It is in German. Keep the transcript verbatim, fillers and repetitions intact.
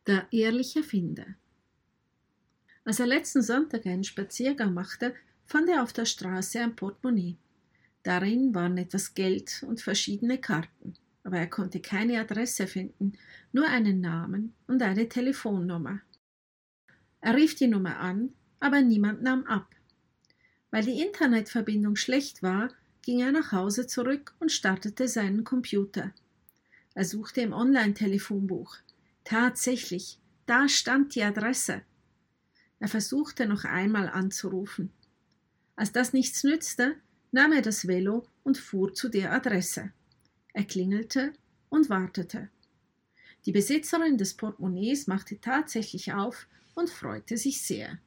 Der ehrliche Finder. Als er letzten Sonntag einen Spaziergang machte, fand er auf der Straße ein Portemonnaie. Darin waren etwas Geld und verschiedene Karten, aber er konnte keine Adresse finden, nur einen Namen und eine Telefonnummer. Er rief die Nummer an, aber niemand nahm ab. Weil die Internetverbindung schlecht war, ging er nach Hause zurück und startete seinen Computer. Er suchte im Online-Telefonbuch. Tatsächlich, da stand die Adresse. Er versuchte noch einmal anzurufen. Als das nichts nützte, nahm er das Velo und fuhr zu der Adresse. Er klingelte und wartete. Die Besitzerin des Portemonnaies machte tatsächlich auf und freute sich sehr.